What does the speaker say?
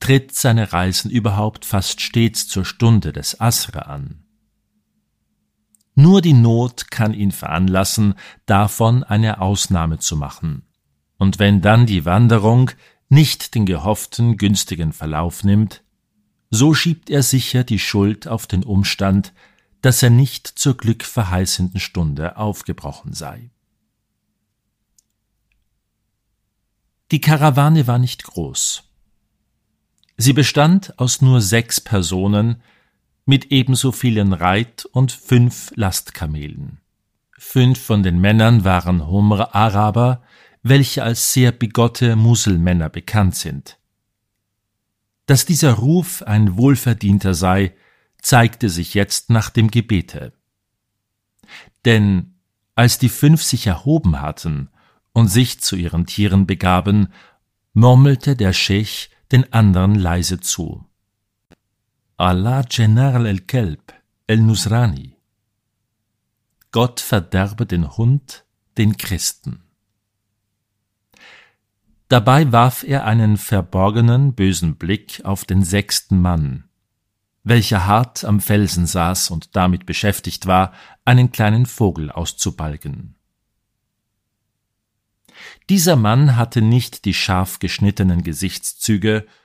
tritt seine Reisen überhaupt fast stets zur Stunde des Asr an. Nur die Not kann ihn veranlassen, davon eine Ausnahme zu machen. Und wenn dann die Wanderung nicht den gehofften günstigen Verlauf nimmt, so schiebt er sicher die Schuld auf den Umstand, dass er nicht zur glückverheißenden Stunde aufgebrochen sei. Die Karawane war nicht groß. Sie bestand aus nur 6 Personen mit ebenso vielen Reit- und 5 Lastkamelen. 5 von den Männern waren Humr-Araber, welche als sehr bigotte Muselmänner bekannt sind. Dass dieser Ruf ein wohlverdienter sei, zeigte sich jetzt nach dem Gebete. Denn als die 5 sich erhoben hatten und sich zu ihren Tieren begaben, murmelte der Scheich den anderen leise zu: Allah Jenar el-Kelb, el-Nusrani. Gott verderbe den Hund, den Christen. Dabei warf er einen verborgenen, bösen Blick auf den 6. Mann, welcher hart am Felsen saß und damit beschäftigt war, einen kleinen Vogel auszubalgen. Dieser Mann hatte nicht die scharf geschnittenen Gesichtszüge